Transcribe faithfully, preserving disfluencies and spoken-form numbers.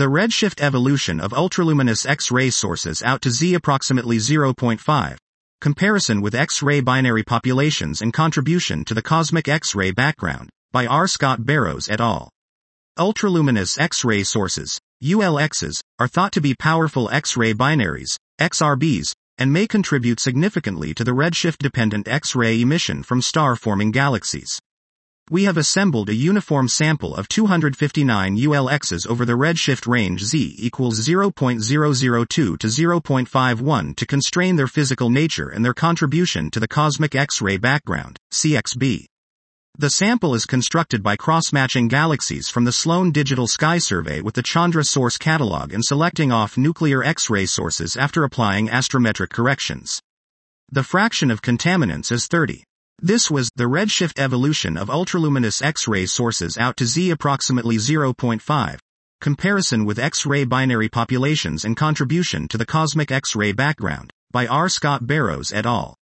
The redshift evolution of ultraluminous X-ray sources out to Z approximately zero point five. Comparison with X-ray binary populations and contribution to the cosmic X-ray background, by R. Scott Barrows et al. Ultraluminous X-ray sources, U L Xs, are thought to be powerful X-ray binaries, X R Bs, and may contribute significantly to the redshift-dependent X-ray emission from star-forming galaxies. We have assembled a uniform sample of two hundred fifty-nine U L Xs over the redshift range Z equals zero point zero zero two to zero point five one to constrain their physical nature and their contribution to the cosmic X-ray background, C X B. The sample is constructed by cross-matching galaxies from the Sloan Digital Sky Survey with the Chandra Source Catalog and selecting off nuclear X-ray sources after applying astrometric corrections. The fraction of contaminants is thirty. This was the redshift evolution of ultraluminous X-ray sources out to Z approximately zero point five. Comparison with X-ray binary populations and contribution to the cosmic X-ray background, by R. Scott Barrows et al.